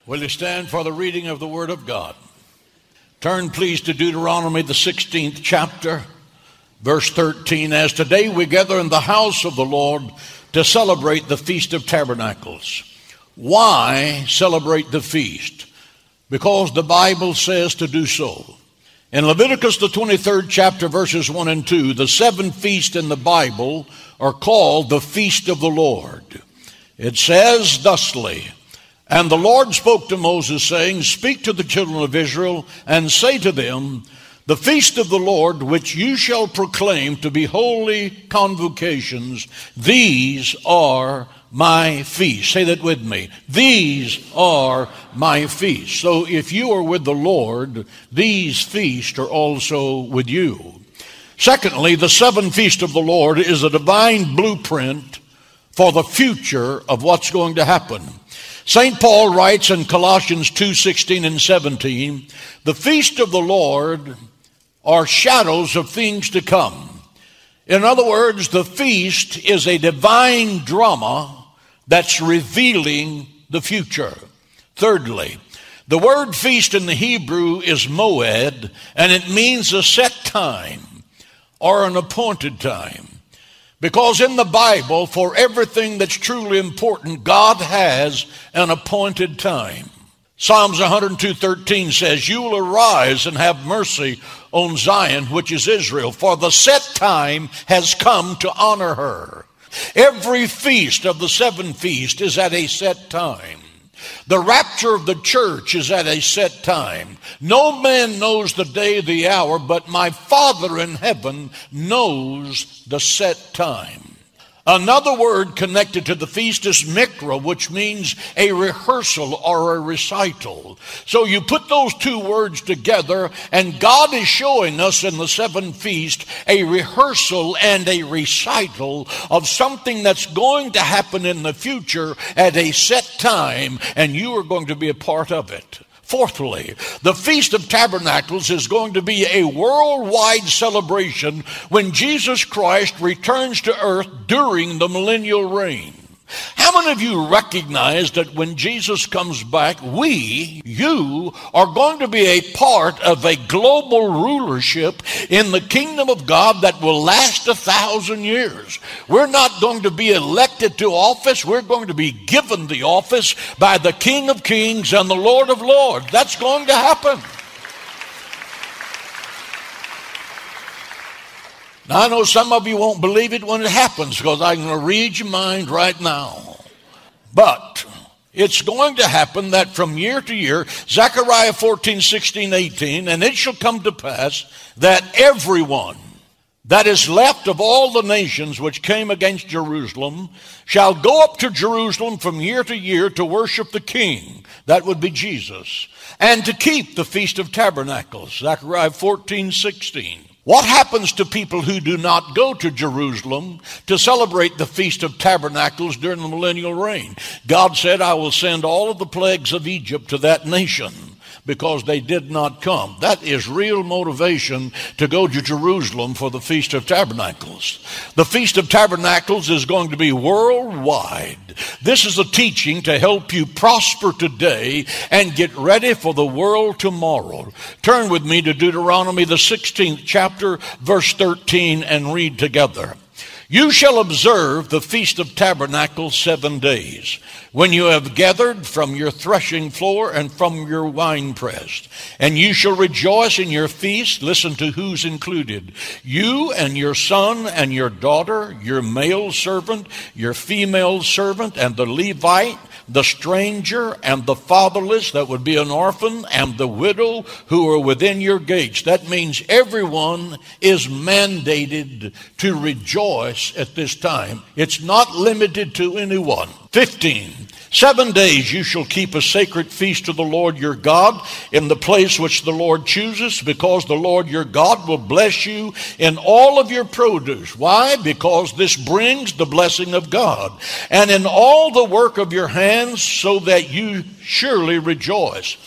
Will you stand for the reading of the Word of God? Turn please to Deuteronomy, the 16th chapter, verse 13. As today we gather in the house of the Lord to celebrate the Feast of Tabernacles. Why celebrate the feast? Because the Bible says to do so. In Leviticus, the 23rd chapter, verses 1 and 2, the 7 feasts in the Bible are called the Feast of the Lord. It says thusly, "And the Lord spoke to Moses, saying, Speak to the children of Israel, and say to them, The feast of the Lord, which you shall proclaim to be holy convocations, these are my feasts." Say that with me. These are my feasts. So if you are with the Lord, these feasts are also with you. Secondly, the 7 feasts of the Lord is a divine blueprint for the future of what's going to happen. St. Paul writes in Colossians 2:16 and 17, "The feast of the Lord are shadows of things to come." In other words, the feast is a divine drama that's revealing the future. Thirdly, the word feast in the Hebrew is moed, and it means a set time or an appointed time. Because in the Bible, for everything that's truly important, God has an appointed time. Psalms 102:13 says, "You will arise and have mercy on Zion, which is Israel, for the set time has come to honor her." Every feast of the 7 feasts is at a set time. The rapture of the church is at a set time. No man knows the day, the hour, but my Father in heaven knows the set time. Another word connected to the feast is mikra, which means a rehearsal or a recital. So you put those 2 words together, and God is showing us in the 7 feast a rehearsal and a recital of something that's going to happen in the future at a set time, and you are going to be a part of it. Fourthly, the Feast of Tabernacles is going to be a worldwide celebration when Jesus Christ returns to earth during the millennial reign. How many of you recognize that when Jesus comes back, you are going to be a part of a global rulership in the kingdom of God that will last 1,000 years? We're not going to be elected to office. We're going to be given the office by the King of Kings and the Lord of Lords. That's going to happen. Now, I know some of you won't believe it when it happens because I'm going to read your mind right now. But it's going to happen that from year to year, Zechariah 14:16-18, "And it shall come to pass that everyone that is left of all the nations which came against Jerusalem shall go up to Jerusalem from year to year to worship the King," that would be Jesus, "and to keep the Feast of Tabernacles," Zechariah 14:16. What happens to people who do not go to Jerusalem to celebrate the Feast of Tabernacles during the millennial reign? God said, "I will send all of the plagues of Egypt to that nation because they did not come." That is real motivation to go to Jerusalem for the Feast of Tabernacles. The Feast of Tabernacles is going to be worldwide. This is a teaching to help you prosper today and get ready for the world tomorrow. Turn with me to Deuteronomy, the 16th chapter, verse 13, and read together. "You shall observe the Feast of Tabernacles 7 days, when you have gathered from your threshing floor and from your winepress. And you shall rejoice in your feast." Listen to who's included. "You and your son and your daughter, your male servant, your female servant, and the Levite, the stranger and the fatherless," that would be an orphan, "and the widow who are within your gates." That means everyone is mandated to rejoice at this time. It's not limited to anyone. 15. 7 days you shall keep a sacred feast to the Lord your God in the place which the Lord chooses, because the Lord your God will bless you in all of your produce. Why? Because this brings the blessing of God. "And in all the work of your hands, so that you surely rejoice.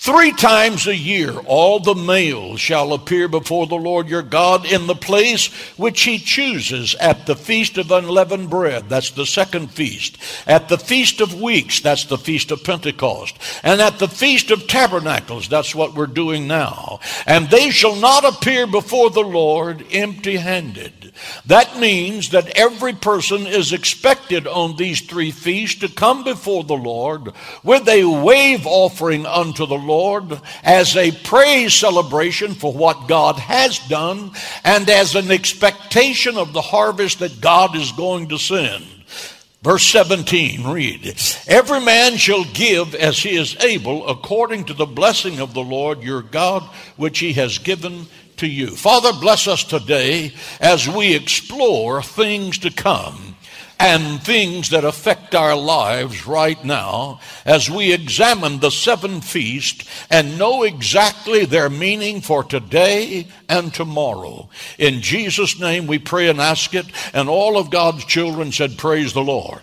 3 times a year, all the males shall appear before the Lord your God in the place which he chooses at the Feast of Unleavened Bread. That's the second feast. At the Feast of Weeks. That's the Feast of Pentecost. And at the Feast of Tabernacles. That's what we're doing now. And they shall not appear before the Lord empty-handed. That means that every person is expected on these 3 feasts to come before the Lord with a wave offering unto the Lord as a praise celebration for what God has done and as an expectation of the harvest that God is going to send. Verse 17, read, every man shall give as he is able according to the blessing of the Lord your God which he has given to you. Father, bless us today as we explore things to come and things that affect our lives right now as we examine the 7 feasts and know exactly their meaning for today and tomorrow. In Jesus' name we pray and ask it, and all of God's children said, praise the Lord.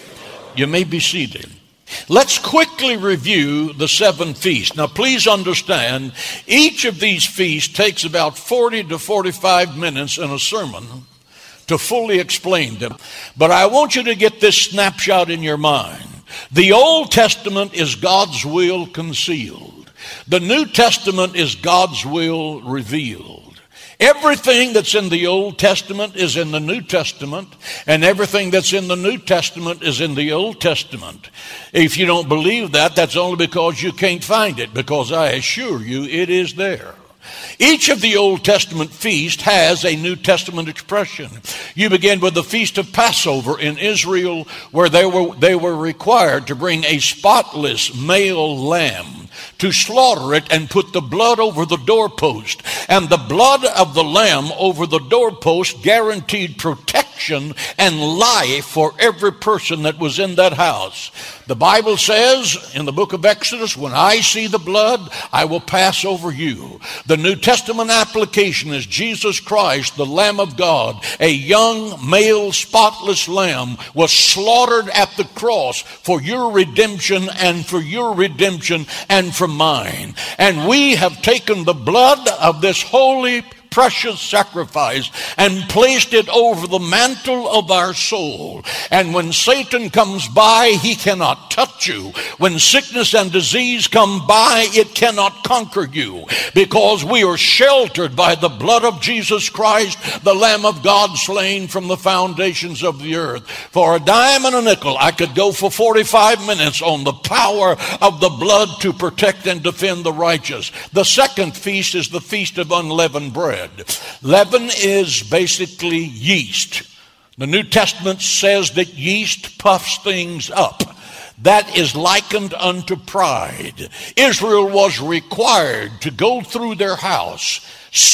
You may be seated. Let's quickly review the 7 feasts. Now, please understand, each of these feasts takes about 40 to 45 minutes in a sermon to fully explain them. But I want you to get this snapshot in your mind. The Old Testament is God's will concealed. The New Testament is God's will revealed. Everything that's in the Old Testament is in the New Testament, and everything that's in the New Testament is in the Old Testament. If you don't believe that, that's only because you can't find it, because I assure you it is there. Each of the Old Testament feasts has a New Testament expression. You begin with the Feast of Passover in Israel, where they were required to bring a spotless male lamb, to slaughter it and put the blood over the doorpost. And the blood of the lamb over the doorpost guaranteed protection and life for every person that was in that house. The Bible says in the book of Exodus, when I see the blood, I will pass over you. The New Testament application is Jesus Christ, the Lamb of God, a young male spotless lamb, was slaughtered at the cross for your redemption and for your redemption and for mine. And we have taken the blood of this holy precious sacrifice and placed it over the mantle of our soul. And when Satan comes by, he cannot touch you. When sickness and disease come by, it cannot conquer you, because we are sheltered by the blood of Jesus Christ, the Lamb of God slain from the foundations of the earth. For a dime and a nickel, I could go for 45 minutes on the power of the blood to protect and defend the righteous. The second feast is the Feast of Unleavened Bread. Leaven is basically yeast. The New Testament says that yeast puffs things up. That is likened unto pride. Israel was required to go through their house,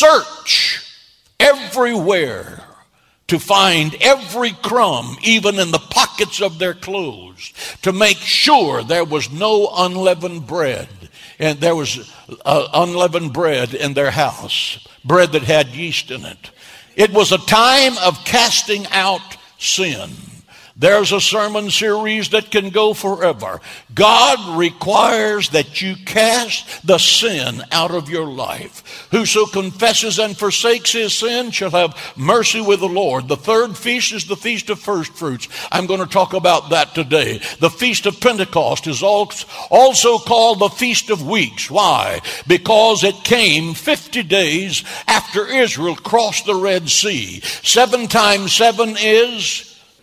search everywhere to find every crumb, even in the pockets of their clothes, to make sure there was no unleavened bread. And there was unleavened bread in their house, bread that had yeast in it. It was a time of casting out sin. There's a sermon series that can go forever. God requires that you cast the sin out of your life. Whoso confesses and forsakes his sin shall have mercy with the Lord. The third feast is the Feast of First Fruits. I'm going to talk about that today. The Feast of Pentecost is also called the Feast of Weeks. Why? Because it came 50 days after Israel crossed the Red Sea. 7 times 7 is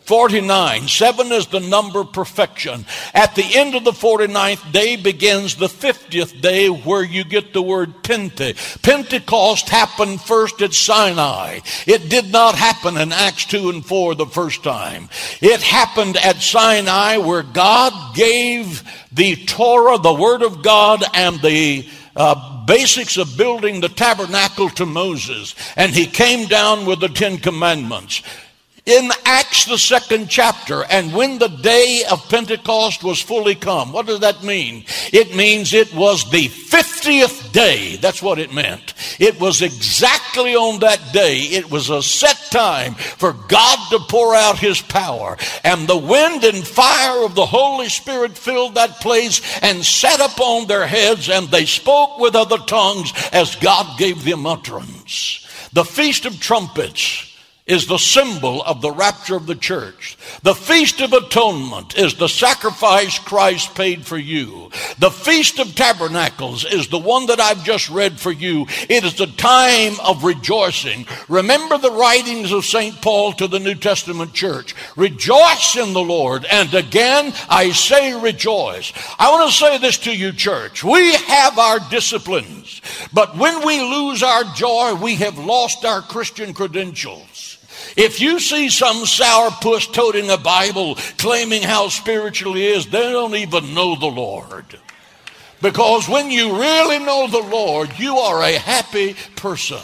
49. 7 is the number of perfection. At the end of the 49th day begins the 50th day, where you get the word Pente. Pentecost happened first at Sinai. It did not happen in Acts 2 and 4 the first time. It happened at Sinai, where God gave the Torah, the Word of God, and the basics of building the tabernacle to Moses. And he came down with the 10 Commandments. In Acts, the 2nd chapter, and when the day of Pentecost was fully come. What does that mean? It means it was the 50th day. That's what it meant. It was exactly on that day. It was a set time for God to pour out his power. And the wind and fire of the Holy Spirit filled that place and sat upon their heads, and they spoke with other tongues as God gave them utterance. The Feast of Trumpets is the symbol of the rapture of the church. The Feast of Atonement is the sacrifice Christ paid for you. The Feast of Tabernacles is the one that I've just read for you. It is the time of rejoicing. Remember the writings of St. Paul to the New Testament church. Rejoice in the Lord. And again, I say rejoice. I want to say this to you, church. We have our disciplines, but when we lose our joy, we have lost our Christian credentials. If you see some sourpuss toting a Bible claiming how spiritual he is, they don't even know the Lord. Because when you really know the Lord, you are a happy person.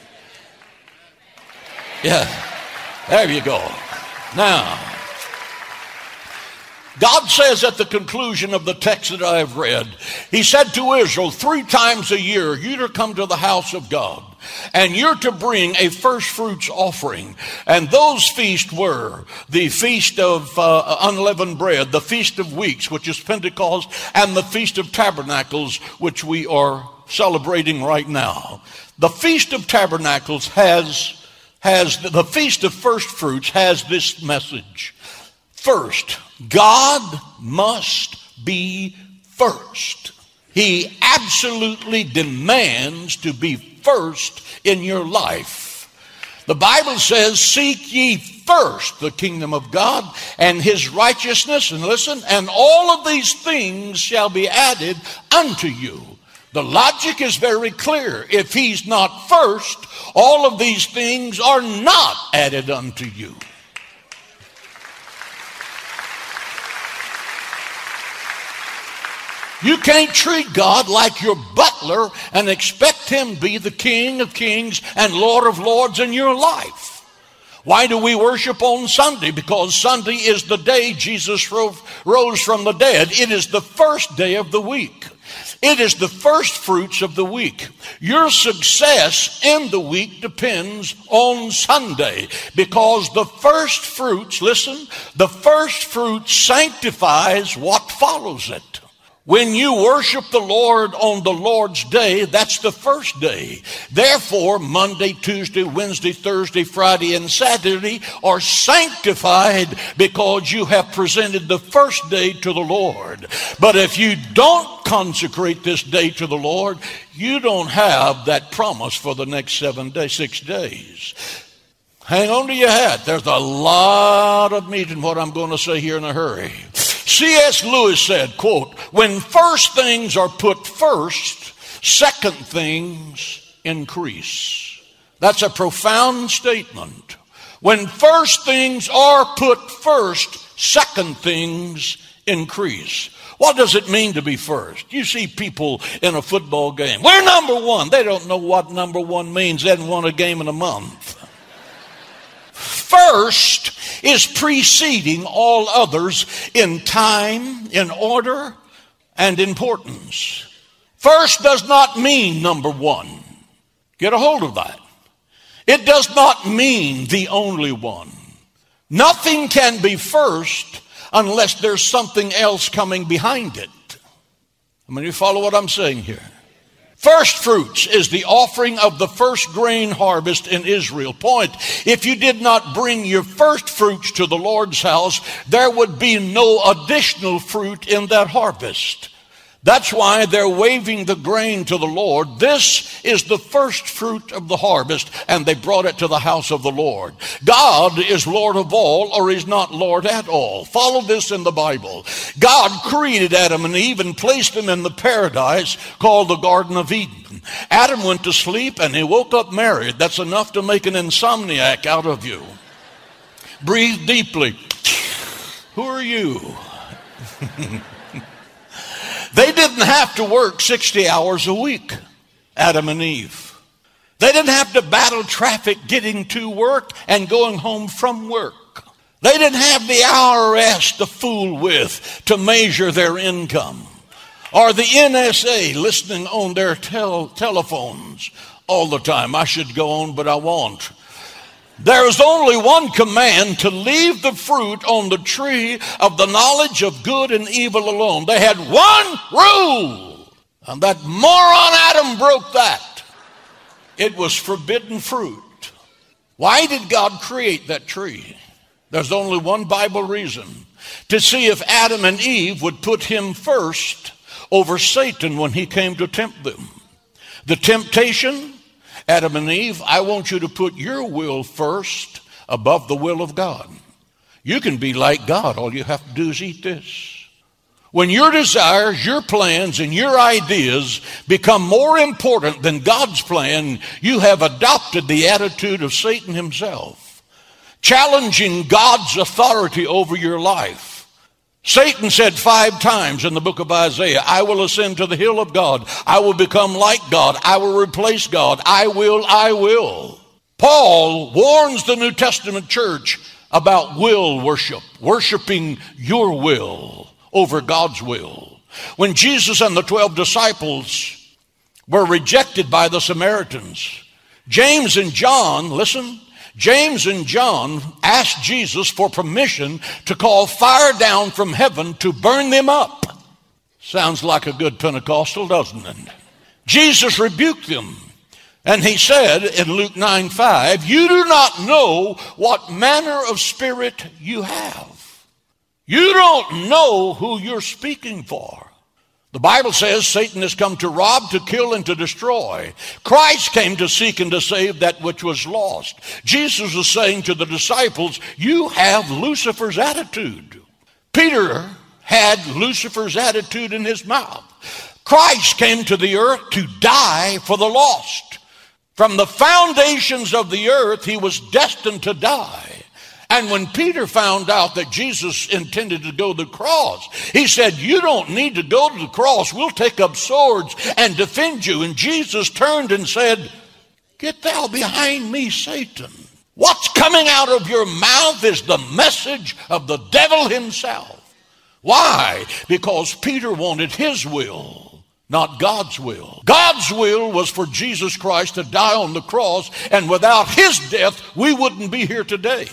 Yeah, there you go. Now, God says at the conclusion of the text that I have read, he said to Israel, 3 times a year, you're to come to the house of God, and you're to bring a first fruits offering. And those feasts were the Feast of Unleavened Bread, the Feast of Weeks, which is Pentecost, and the Feast of Tabernacles, which we are celebrating right now. The Feast of Tabernacles has the Feast of First Fruits has this message. First, God must be first. He absolutely demands to be first in your life. The Bible says, seek ye first the kingdom of God and his righteousness, and listen, and all of these things shall be added unto you. The logic is very clear. If he's not first, all of these things are not added unto you. You can't treat God like your butler and expect him to be the King of Kings and Lord of Lords in your life. Why do we worship on Sunday? Because Sunday is the day Jesus rose from the dead. It is the first day of the week. It is the first fruits of the week. Your success in the week depends on Sunday, because the first fruits, listen, the first fruit sanctifies what follows it. When you worship the Lord on the Lord's day, that's the first day. Therefore, Monday, Tuesday, Wednesday, Thursday, Friday, and Saturday are sanctified because you have presented the first day to the Lord. But if you don't consecrate this day to the Lord, you don't have that promise for the next 6 days. Hang on to your hat. There's a lot of meat in what I'm going to say here in a hurry. C.S. Lewis said, quote, when first things are put first, second things increase. That's a profound statement. When first things are put first, second things increase. What does it mean to be first? You see people in a football game. We're number one. They don't know what number one means. They haven't won a game in a month. First is preceding all others in time, in order, and importance. First does not mean number one. Get a hold of that. It does not mean the only one. Nothing can be first unless there's something else coming behind it. I mean, you follow what I'm saying here? First fruits is the offering of the first grain harvest in Israel. Point, if you did not bring your first fruits to the Lord's house, there would be no additional fruit in that harvest. That's why they're waving the grain to the Lord. This is the first fruit of the harvest, and they brought it to the house of the Lord. God is Lord of all, or he's not Lord at all. Follow this in the Bible. God created Adam and Eve and placed them in the paradise called the Garden of Eden. Adam went to sleep and he woke up married. That's enough to make an insomniac out of you. Breathe deeply. Who are you? They didn't have to work 60 hours a week, Adam and Eve. They didn't have to battle traffic getting to work and going home from work. They didn't have the IRS to fool with to measure their income, or the NSA listening on their telephones all the time. I should go on, but I won't. There was only one command: to leave the fruit on the tree of the knowledge of good and evil alone. They had one rule, and that moron Adam broke that. It was forbidden fruit. Why did God create that tree? There's only one Bible reason: to see if Adam and Eve would put him first over Satan when he came to tempt them. The temptation: Adam and Eve, I want you to put your will first above the will of God. You can be like God. All you have to do is eat this. When your desires, your plans, and your ideas become more important than God's plan, you have adopted the attitude of Satan himself, challenging God's authority over your life. Satan said 5 times in the book of Isaiah, I will ascend to the hill of God. I will become like God. I will replace God. I will. Paul warns the New Testament church about will worship, worshiping your will over God's will. When Jesus and the 12 disciples were rejected by the Samaritans, James and John, listen, James and John asked Jesus for permission to call fire down from heaven to burn them up. Sounds like a good Pentecostal, doesn't it? Jesus rebuked them, and he said in Luke 9:5, you do not know what manner of spirit you have. You don't know who you're speaking for. The Bible says Satan has come to rob, to kill, and to destroy. Christ came to seek and to save that which was lost. Jesus was saying to the disciples, you have Lucifer's attitude. Peter had Lucifer's attitude in his mouth. Christ came to the earth to die for the lost. From the foundations of the earth, he was destined to die. And when Peter found out that Jesus intended to go to the cross, he said, you don't need to go to the cross. We'll take up swords and defend you. And Jesus turned and said, get thou behind me, Satan. What's coming out of your mouth is the message of the devil himself. Why? Because Peter wanted his will, not God's will. God's will was for Jesus Christ to die on the cross, and without his death, we wouldn't be here today.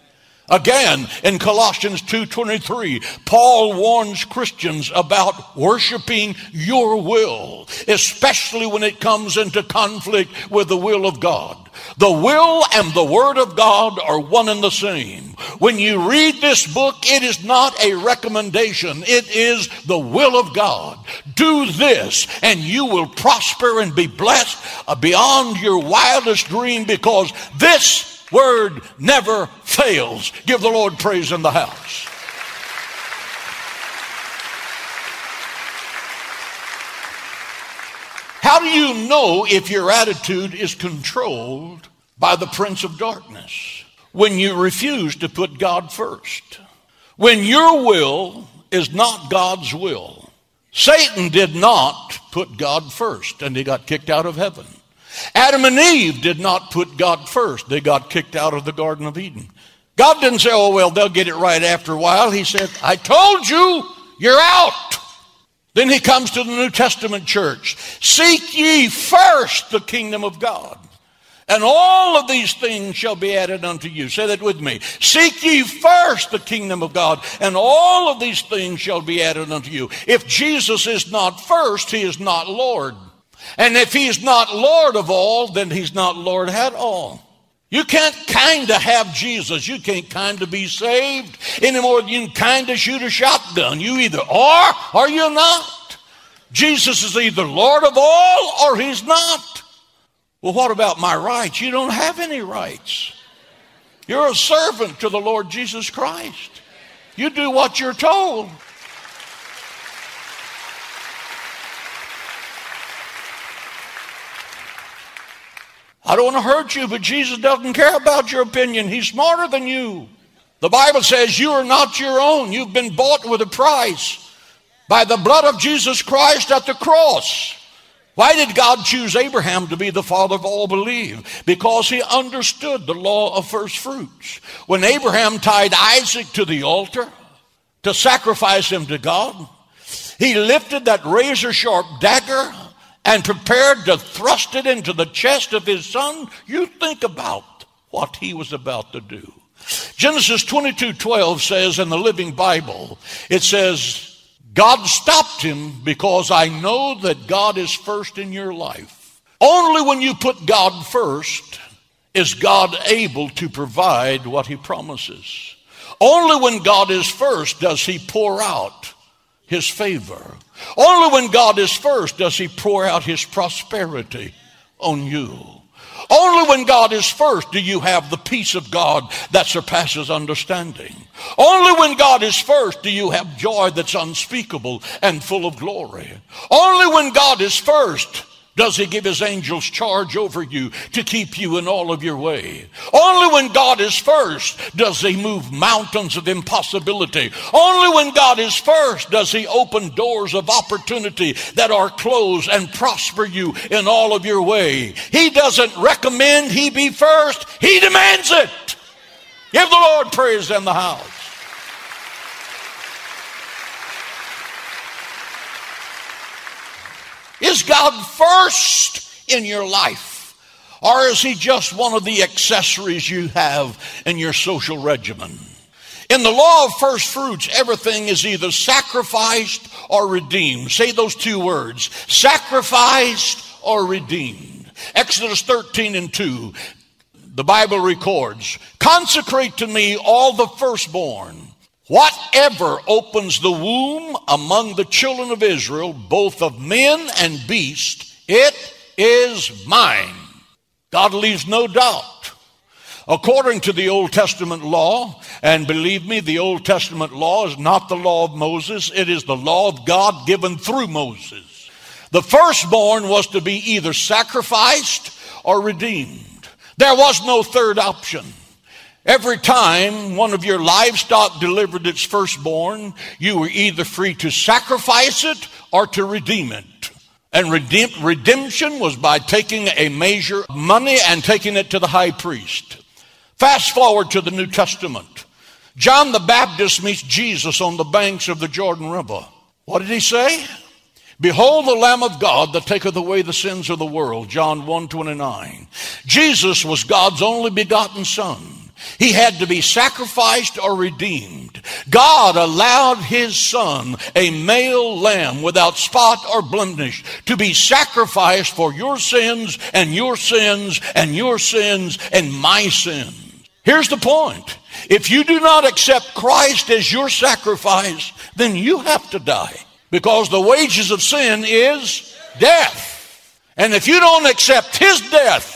Again, in Colossians 2:23, Paul warns Christians about worshiping your will, especially when it comes into conflict with the will of God. The will and the word of God are one and the same. When you read this book, it is not a recommendation. It is the will of God. Do this and you will prosper and be blessed beyond your wildest dream, because this word never fails. Give the Lord praise in the house. How do you know if your attitude is controlled by the prince of darkness? When you refuse to put God first. When your will is not God's will. Satan did not put God first, and he got kicked out of heaven. Adam and Eve did not put God first. They got kicked out of the Garden of Eden. God didn't say, oh, well, they'll get it right after a while. He said, I told you, you're out. Then he comes to the New Testament church. Seek ye first the kingdom of God, and all of these things shall be added unto you. Say that with me. Seek ye first the kingdom of God, and all of these things shall be added unto you. If Jesus is not first, he is not Lord. And if he's not Lord of all, then he's not Lord at all. You can't kind of have Jesus. You can't kind of be saved any more than you can kind of shoot a shotgun. You either are or you're not. Jesus is either Lord of all or he's not. Well, what about my rights? You don't have any rights. You're a servant to the Lord Jesus Christ. You do what you're told. I don't want to hurt you, but Jesus doesn't care about your opinion. He's smarter than you. The Bible says you are not your own. You've been bought with a price by the blood of Jesus Christ at the cross. Why did God choose Abraham to be the father of all believe? Because he understood the law of first fruits. When Abraham tied Isaac to the altar to sacrifice him to God, he lifted that razor-sharp dagger and prepared to thrust it into the chest of his son. You think about what he was about to do. Genesis 22:12 says in the Living Bible, it says, God stopped him because I know that God is first in your life. Only when you put God first is God able to provide what he promises. Only when God is first does he pour out his favor. Only when God is first does he pour out his prosperity on you. Only when God is first do you have the peace of God that surpasses understanding. Only when God is first do you have joy that's unspeakable and full of glory. Only when God is first does he give his angels charge over you to keep you in all of your way. Only when God is first does he move mountains of impossibility. Only when God is first does he open doors of opportunity that are closed and prosper you in all of your way. He doesn't recommend he be first. He demands it. Give the Lord praise in the house. Is God first in your life? Or is he just one of the accessories you have in your social regimen? In the law of first fruits, everything is either sacrificed or redeemed. Say those two words, sacrificed or redeemed. Exodus 13:2, the Bible records, consecrate to me all the firstborn. Whatever opens the womb among the children of Israel, both of men and beasts, it is mine. God leaves no doubt. According to the Old Testament law, and believe me, the Old Testament law is not the law of Moses. It is the law of God given through Moses. The firstborn was to be either sacrificed or redeemed. There was no third option. Every time one of your livestock delivered its firstborn, you were either free to sacrifice it or to redeem it. And redemption was by taking a measure of money and taking it to the high priest. Fast forward to the New Testament. John the Baptist meets Jesus on the banks of the Jordan River. What did he say? Behold the Lamb of God that taketh away the sins of the world. John 1:29. Jesus was God's only begotten Son. He had to be sacrificed or redeemed. God allowed his Son, a male lamb without spot or blemish, to be sacrificed for your sins and your sins and your sins and my sins. Here's the point. If you do not accept Christ as your sacrifice, then you have to die. Because the wages of sin is death. And if you don't accept his death,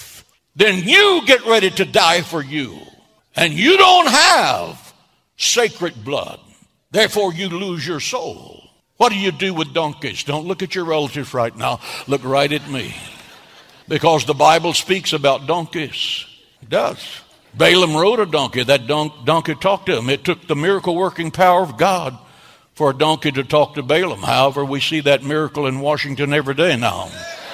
then you get ready to die for you. And you don't have sacred blood. Therefore, you lose your soul. What do you do with donkeys? Don't look at your relatives right now. Look right at me. Because the Bible speaks about donkeys. It does. Balaam rode a donkey. That donkey talked to him. It took the miracle-working power of God for a donkey to talk to Balaam. However, we see that miracle in Washington every day now.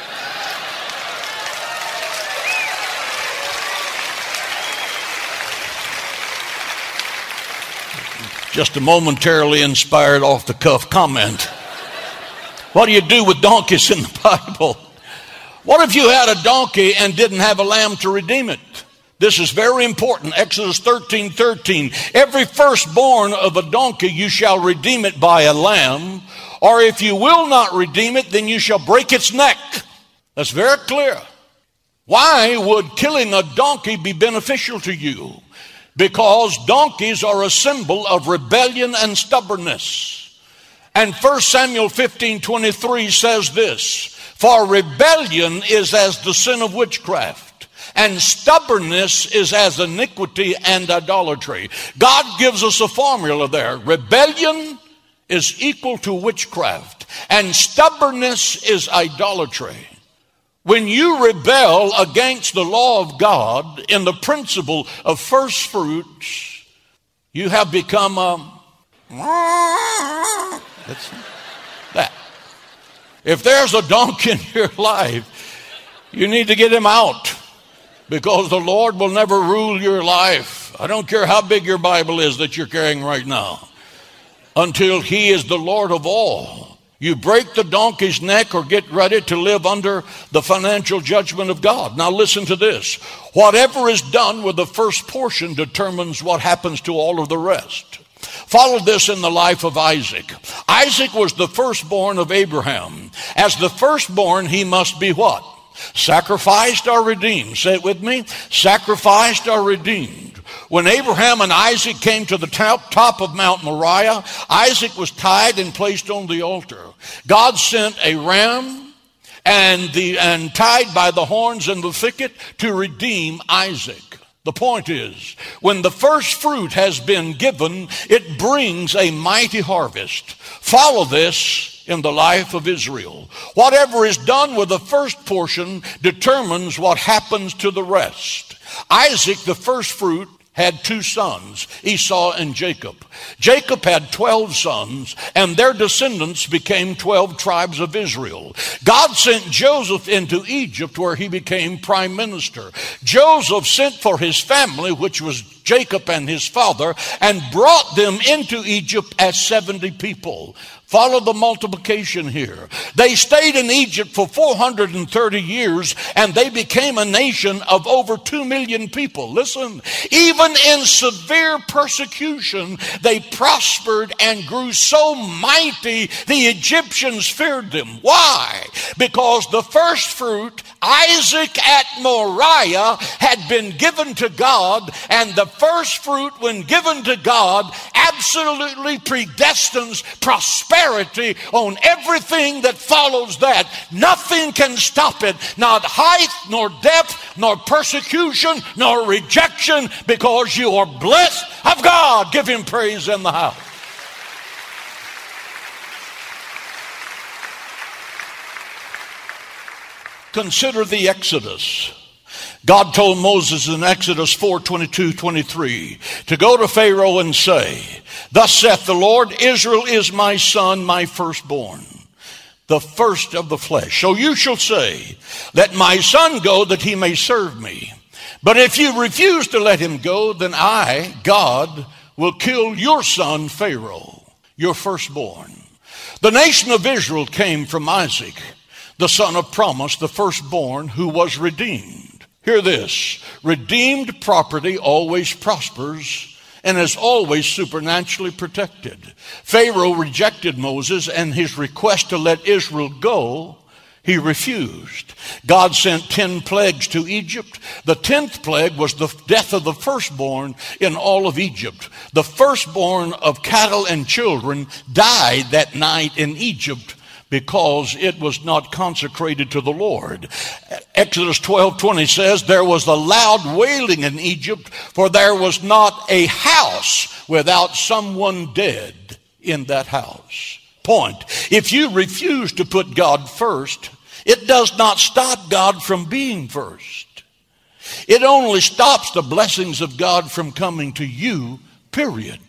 Just a momentarily inspired off-the-cuff comment. What do you do with donkeys in the Bible? What if you had a donkey and didn't have a lamb to redeem it? This is very important. Exodus 13:13. Every firstborn of a donkey you shall redeem it by a lamb, or if you will not redeem it, then you shall break its neck. That's very clear. Why would killing a donkey be beneficial to you? Because donkeys are a symbol of rebellion and stubbornness. And 1 Samuel 15:23 says this, for rebellion is as the sin of witchcraft, and stubbornness is as iniquity and idolatry. God gives us a formula there. Rebellion is equal to witchcraft, and stubbornness is idolatry. When you rebel against the law of God in the principle of first fruits, you have become that's that. If there's a donkey in your life, you need to get him out, because the Lord will never rule your life. I don't care how big your Bible is that you're carrying right now, until he is the Lord of all. You break the donkey's neck or get ready to live under the financial judgment of God. Now listen to this. Whatever is done with the first portion determines what happens to all of the rest. Follow this in the life of Isaac. Isaac was the firstborn of Abraham. As the firstborn, he must be what? Sacrificed or redeemed. Say it with me. Sacrificed or redeemed. When Abraham and Isaac came to the top of Mount Moriah, Isaac was tied and placed on the altar. God sent a ram and tied by the horns in the thicket to redeem Isaac. The point is, when the first fruit has been given, it brings a mighty harvest. Follow this in the life of Israel. Whatever is done with the first portion determines what happens to the rest. Isaac, the first fruit, had two sons, Esau and Jacob. Jacob had 12 sons, and their descendants became 12 tribes of Israel. God sent Joseph into Egypt, where he became prime minister. Joseph sent for his family, which was Jacob and his father, and brought them into Egypt as 70 people. Follow the multiplication here. They stayed in Egypt for 430 years, and they became a nation of over 2 million people. Listen, even in severe persecution, they prospered and grew so mighty, the Egyptians feared them. Why? Because the first fruit, Isaac at Moriah, had been given to God, and the first fruit, when given to God, absolutely predestines prosperity on everything that follows that. Nothing can stop it, not height, nor depth, nor persecution, nor rejection, because you are blessed of God. Give him praise in the house. Consider the Exodus. God told Moses in Exodus 4:22-23 to go to Pharaoh and say, "Thus saith the Lord, Israel is my son, my firstborn, the first of the flesh. So you shall say, let my son go that he may serve me. But if you refuse to let him go, then I, God, will kill your son Pharaoh, your firstborn." The nation of Israel came from Isaac, the son of promise, the firstborn, who was redeemed. Hear this, redeemed property always prospers and is always supernaturally protected. Pharaoh rejected Moses and his request to let Israel go. He refused. God sent 10 plagues to Egypt. The 10th plague was the death of the firstborn in all of Egypt. The firstborn of cattle and children died that night in Egypt, because it was not consecrated to the Lord. Exodus 12:20 says, "There was a loud wailing in Egypt, for there was not a house without someone dead in that house." Point. If you refuse to put God first, it does not stop God from being first. It only stops the blessings of God from coming to you, period.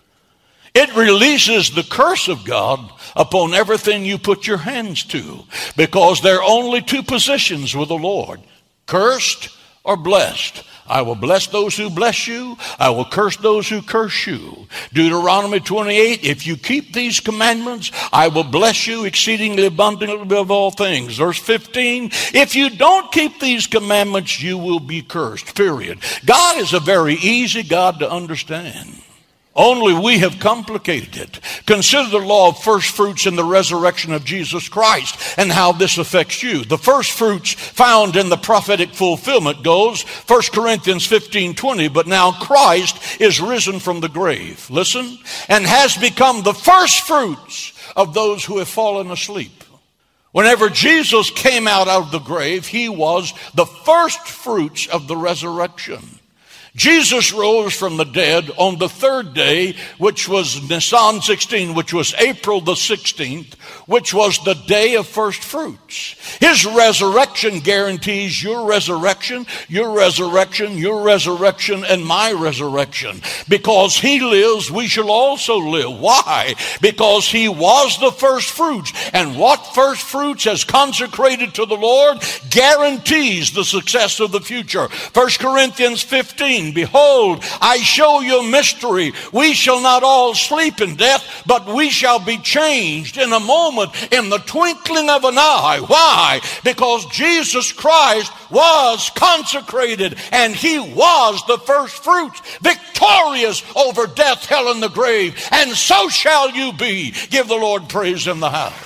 It releases the curse of God upon everything you put your hands to, because there are only two positions with the Lord, cursed or blessed. I will bless those who bless you. I will curse those who curse you. Deuteronomy 28, if you keep these commandments, I will bless you exceedingly abundantly above all things. Verse 15, if you don't keep these commandments, you will be cursed, period. God is a very easy God to understand. Only we have complicated it. Consider the law of first fruits in the resurrection of Jesus Christ and how this affects you. The first fruits found in the prophetic fulfillment goes, 1 Corinthians 15:20, but now Christ is risen from the grave, listen, and has become the first fruits of those who have fallen asleep. Whenever Jesus came out of the grave, he was the first fruits of the resurrection. Jesus rose from the dead on the third day, which was Nisan 16, which was April the 16th, which was the day of first fruits. His resurrection guarantees your resurrection, your resurrection, your resurrection, and my resurrection. Because he lives, we shall also live. Why? Because he was the first fruits. And what first fruits has consecrated to the Lord guarantees the success of the future. 1 Corinthians 15, behold, I show you a mystery. We shall not all sleep in death, but we shall be changed in a moment, in the twinkling of an eye. Why? Because Jesus Christ was consecrated, and he was the first fruits, victorious over death, hell, and the grave. And so shall you be. Give the Lord praise in the house.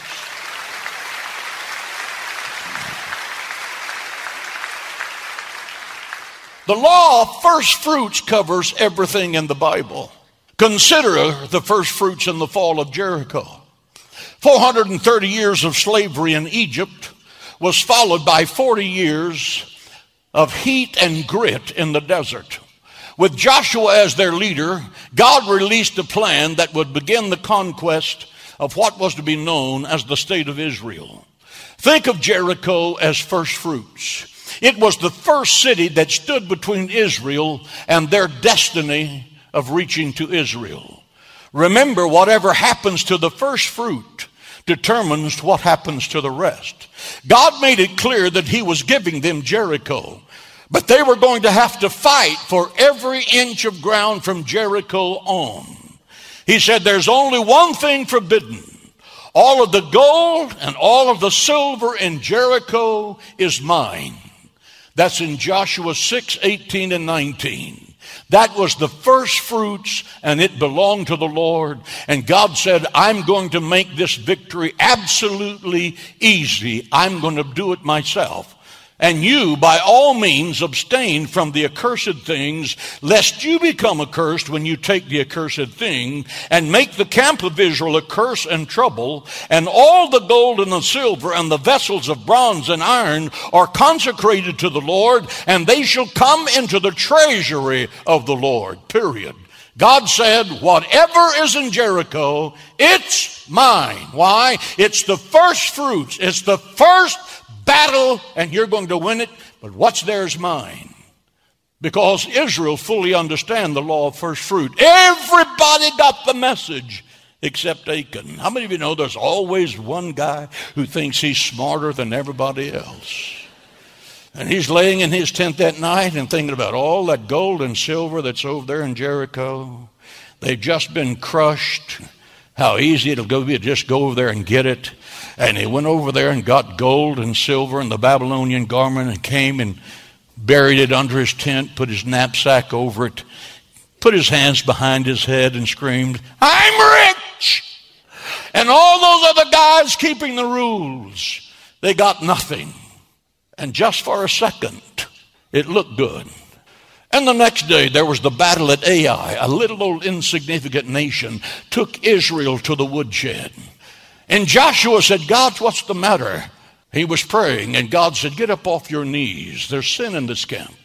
The law of first fruits covers everything in the Bible. Consider the first fruits in the fall of Jericho. 430 years of slavery in Egypt was followed by 40 years of heat and grit in the desert. With Joshua as their leader, God released a plan that would begin the conquest of what was to be known as the state of Israel. Think of Jericho as first fruits. It was the first city that stood between Israel and their destiny of reaching to Israel. Remember, whatever happens to the first fruit determines what happens to the rest. God made it clear that he was giving them Jericho, but they were going to have to fight for every inch of ground from Jericho on. He said, there's only one thing forbidden. All of the gold and all of the silver in Jericho is mine. That's in Joshua 6, 18 and 19. That was the first fruits, and it belonged to the Lord. And God said, I'm going to make this victory absolutely easy. I'm going to do it myself. And you, by all means, abstain from the accursed things, lest you become accursed when you take the accursed thing, and make the camp of Israel a curse and trouble. And all the gold and the silver and the vessels of bronze and iron are consecrated to the Lord, and they shall come into the treasury of the Lord. Period. God said, whatever is in Jericho, it's mine. Why? It's the first fruits. It's the first battle, and you're going to win it, but what's there is mine. Because Israel fully understand the law of first fruit. Everybody got the message except Achan. How many of you know there's always one guy who thinks he's smarter than everybody else? And he's laying in his tent that night and thinking about all that gold and silver that's over there in Jericho. They've just been crushed. How easy it'll be to just go over there and get it. And he went over there and got gold and silver and the Babylonian garment and came and buried it under his tent, put his knapsack over it, put his hands behind his head and screamed, I'm rich! And all those other guys keeping the rules, they got nothing. And just for a second, it looked good. And the next day, there was the battle at Ai. A little old insignificant nation took Israel to the woodshed. And Joshua said, God, what's the matter? He was praying, and God said, get up off your knees. There's sin in this camp.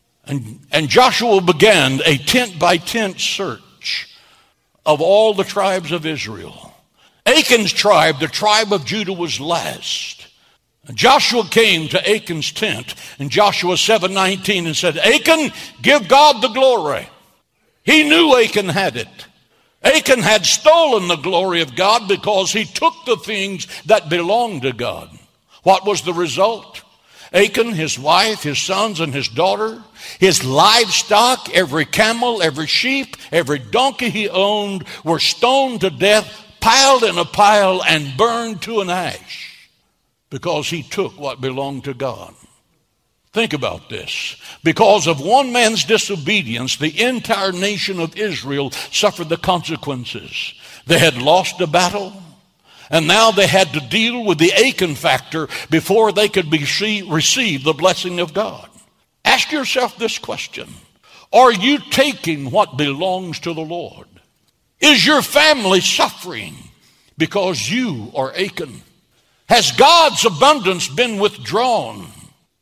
And Joshua began a tent-by-tent search of all the tribes of Israel. Achan's tribe, the tribe of Judah, was last. And Joshua came to Achan's tent in Joshua 7:19 and said, Achan, give God the glory. He knew Achan had it. Achan had stolen the glory of God because he took the things that belonged to God. What was the result? Achan, his wife, his sons, and his daughter, his livestock, every camel, every sheep, every donkey he owned were stoned to death, piled in a pile, and burned to an ash because he took what belonged to God. Think about this. Because of one man's disobedience, the entire nation of Israel suffered the consequences. They had lost a battle, and now they had to deal with the Achan factor before they could receive the blessing of God. Ask yourself this question. Are you taking what belongs to the Lord? Is your family suffering because you are Achan? Has God's abundance been withdrawn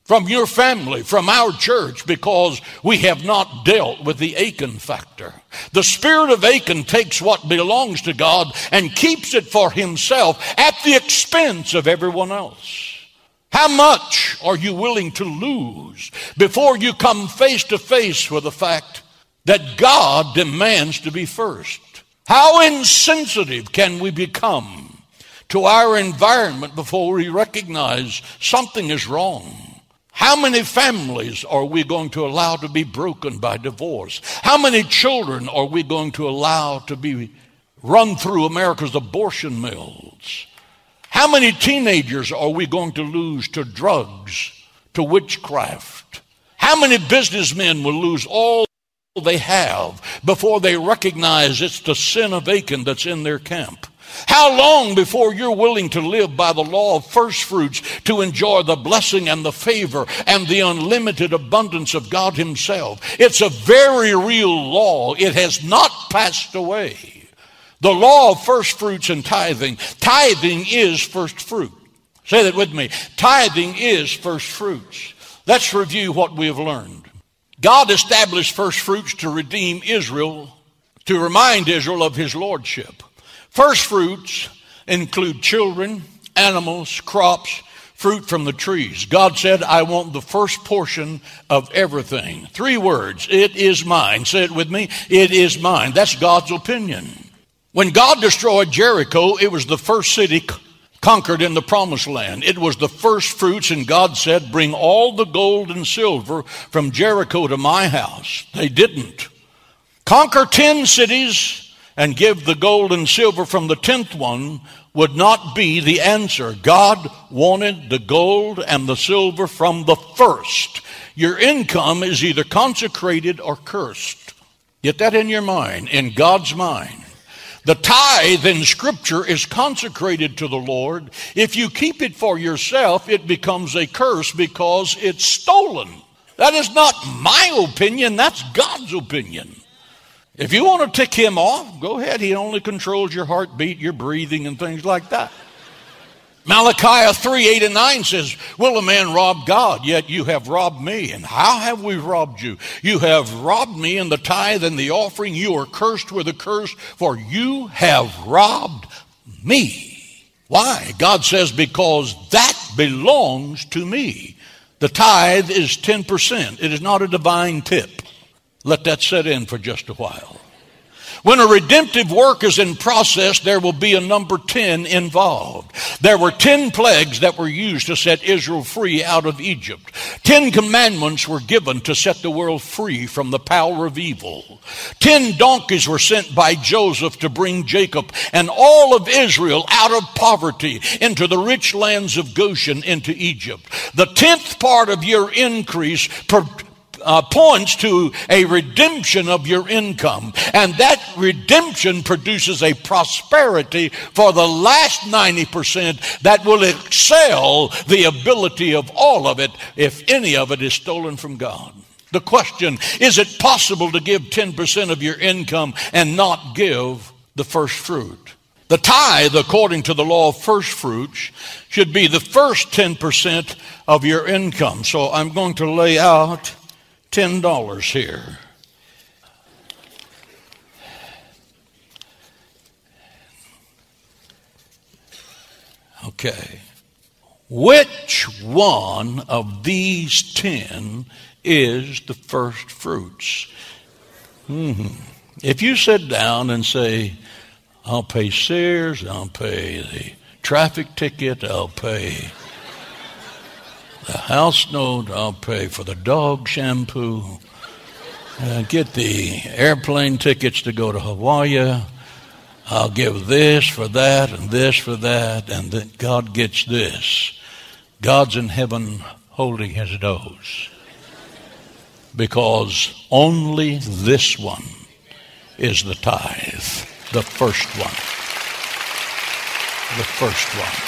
from your family, from our church, because we have not dealt with the Achan factor. The spirit of Achan takes what belongs to God and keeps it for himself at the expense of everyone else. How much are you willing to lose before you come face to face with the fact that God demands to be first? How insensitive can we become to our environment before we recognize something is wrong? How many families are we going to allow to be broken by divorce? How many children are we going to allow to be run through America's abortion mills? How many teenagers are we going to lose to drugs, to witchcraft? How many businessmen will lose all they have before they recognize it's the sin of Achan that's in their camp? How long before you're willing to live by the law of first fruits to enjoy the blessing and the favor and the unlimited abundance of God himself? It's a very real law. It has not passed away. The law of first fruits and tithing. Tithing is first fruit. Say that with me. Tithing is first fruits. Let's review what we have learned. God established first fruits to redeem Israel, to remind Israel of his lordship. First fruits include children, animals, crops, fruit from the trees. God said, I want the first portion of everything. 3 words, it is mine. Say it with me, it is mine. That's God's opinion. When God destroyed Jericho, it was the first city conquered in the promised land. It was the first fruits, and God said, bring all the gold and silver from Jericho to my house. They didn't. Conquer 10 cities and give the gold and silver from the 10th one would not be the answer. God wanted the gold and the silver from the first. Your income is either consecrated or cursed. Get that in your mind, in God's mind. The tithe in Scripture is consecrated to the Lord. If you keep it for yourself, it becomes a curse because it's stolen. That is not my opinion, that's God's opinion. If you want to tick him off, go ahead. He only controls your heartbeat, your breathing, and things like that. Malachi 3:8-9 says, will a man rob God? Yet you have robbed me. And how have we robbed you? You have robbed me in the tithe and the offering. You are cursed with a curse, for you have robbed me. Why? God says, because that belongs to me. The tithe is 10%. It is not a divine tip. Let that set in for just a while. When a redemptive work is in process, there will be a number 10 involved. There were 10 plagues that were used to set Israel free out of Egypt. 10 commandments were given to set the world free from the power of evil. 10 donkeys were sent by Joseph to bring Jacob and all of Israel out of poverty into the rich lands of Goshen, into Egypt. The 10th part of your increase points to a redemption of your income. And that redemption produces a prosperity for the last 90% that will excel the ability of all of it if any of it is stolen from God. The question, is it possible to give 10% of your income and not give the first fruit? The tithe, according to the law of first fruits, should be the first 10% of your income. So I'm going to lay out $10 here. Okay. Which one of these 10 is the first fruits? If you sit down and say, I'll pay Sears, I'll pay the traffic ticket, I'll pay the house note, I'll pay for the dog shampoo, get the airplane tickets to go to Hawaii, I'll give this for that and this for that, and then God gets this. God's in heaven holding his nose, because only this one is the tithe, the first one. The first one.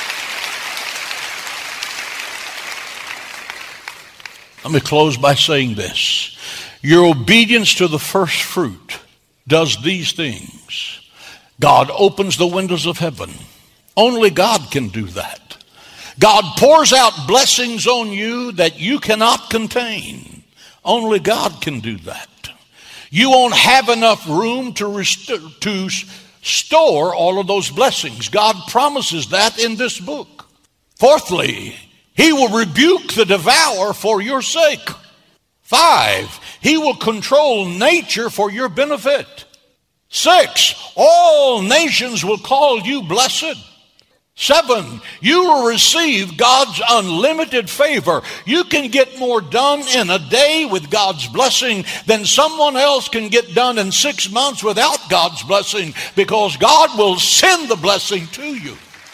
Let me close by saying this. Your obedience to the first fruit does these things. God opens the windows of heaven. Only God can do that. God pours out blessings on you that you cannot contain. Only God can do that. You won't have enough room to store all of those blessings. God promises that in this book. Fourthly, He will rebuke the devourer for your sake. 5, He will control nature for your benefit. 6, all nations will call you blessed. 7, you will receive God's unlimited favor. You can get more done in a day with God's blessing than someone else can get done in 6 months without God's blessing, because God will send the blessing to you.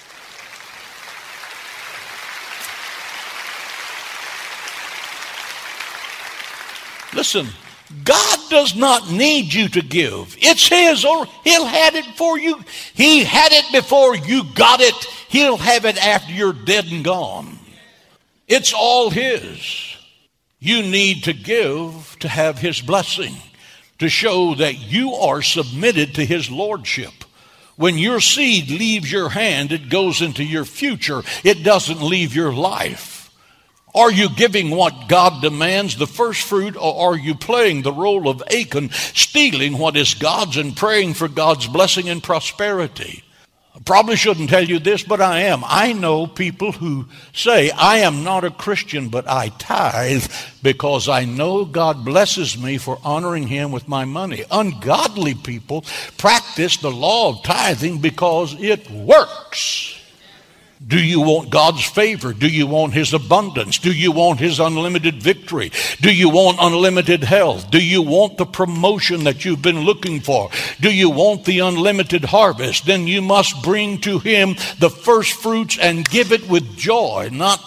Listen, God does not need you to give. It's His, or He'll have it for you. He had it before you got it. He'll have it after you're dead and gone. It's all His. You need to give to have His blessing, to show that you are submitted to His lordship. When your seed leaves your hand, it goes into your future. It doesn't leave your life. Are you giving what God demands, the first fruit, or are you playing the role of Achan, stealing what is God's and praying for God's blessing and prosperity? I probably shouldn't tell you this, but I am. I know people who say, I am not a Christian, but I tithe because I know God blesses me for honoring Him with my money. Ungodly people practice the law of tithing because it works. Do you want God's favor? Do you want His abundance? Do you want His unlimited victory? Do you want unlimited health? Do you want the promotion that you've been looking for? Do you want the unlimited harvest? Then you must bring to Him the first fruits and give it with joy, not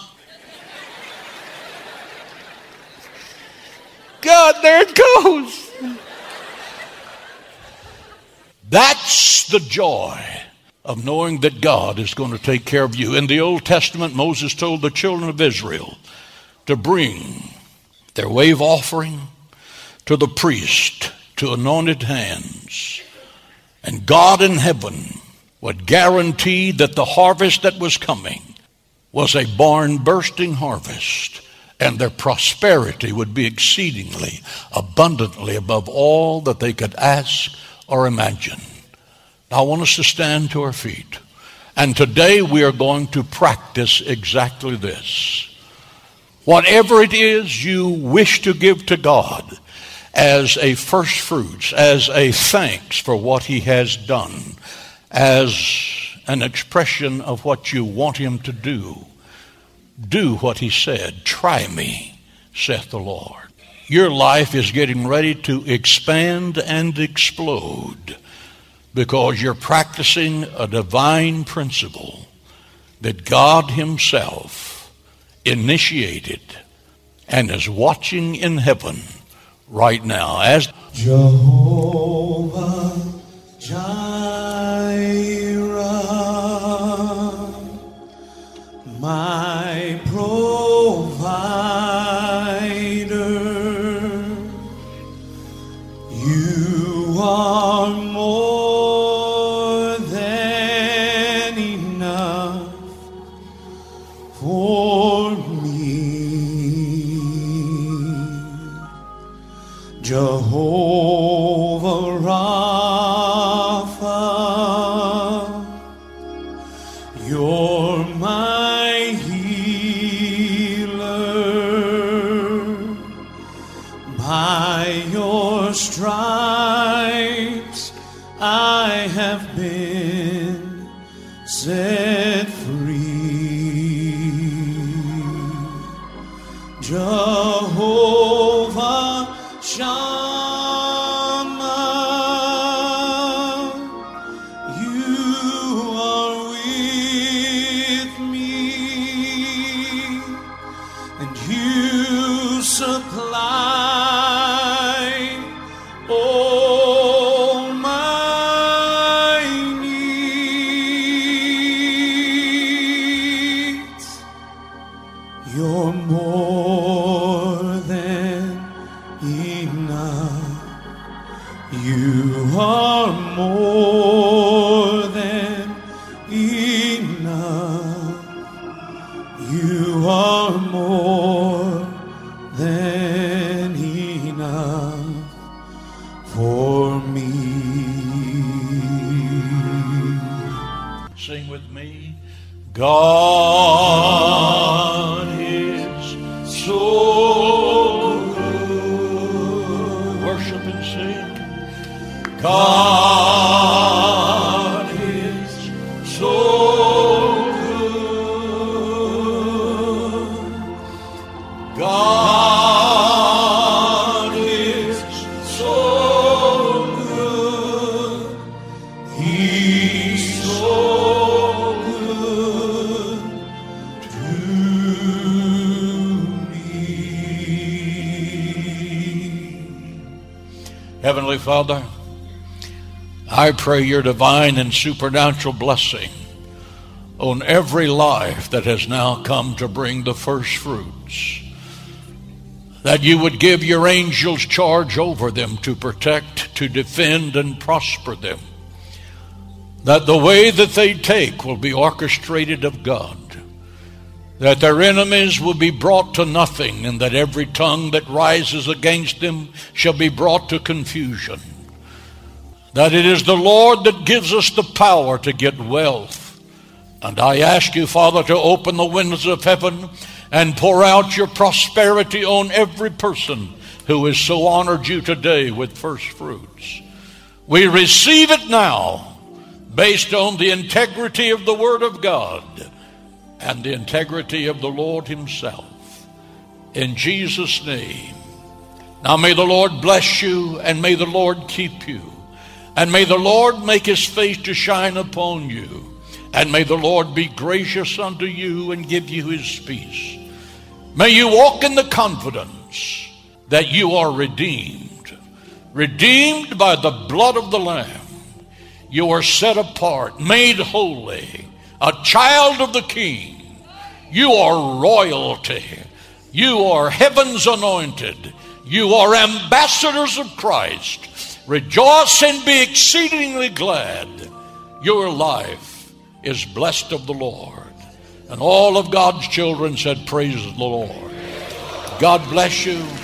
God, there it goes. That's the joy of knowing that God is going to take care of you. In the Old Testament, Moses told the children of Israel to bring their wave offering to the priest, to anointed hands. And God in heaven would guarantee that the harvest that was coming was a barn-bursting harvest, and their prosperity would be exceedingly, abundantly above all that they could ask or imagine. I want us to stand to our feet. And today we are going to practice exactly this. Whatever it is you wish to give to God as a first fruits, as a thanks for what He has done, as an expression of what you want Him to do what He said. Try me, saith the Lord. Your life is getting ready to expand and explode, because you're practicing a divine principle that God Himself initiated and is watching in heaven right now. As Jehovah Jireh, my provider, you are more for me. Jehovah Rapha, you're my healer. By your stripes I have been set free. Jehovah Shammah, you are with me, and you supply all my needs. You're more sing with me? God is so good. Worship and sing. God is so good. God is so good. He's so good to me. Heavenly Father, I pray your divine and supernatural blessing on every life that has now come to bring the first fruits. That you would give your angels charge over them to protect, to defend, and prosper them. That the way that they take will be orchestrated of God. That their enemies will be brought to nothing, and that every tongue that rises against them shall be brought to confusion. That it is the Lord that gives us the power to get wealth. And I ask you, Father, to open the windows of heaven and pour out your prosperity on every person who has so honored you today with first fruits. We receive it now based on the integrity of the Word of God and the integrity of the Lord himself. In Jesus' name. Now may the Lord bless you, and may the Lord keep you. And may the Lord make his face to shine upon you. And may the Lord be gracious unto you and give you his peace. May you walk in the confidence that you are redeemed. Redeemed by the blood of the Lamb. You are set apart, made holy, a child of the King. You are royalty. You are heaven's anointed. You are ambassadors of Christ. Rejoice and be exceedingly glad. Your life is blessed of the Lord. And all of God's children said, praise the Lord. God bless you.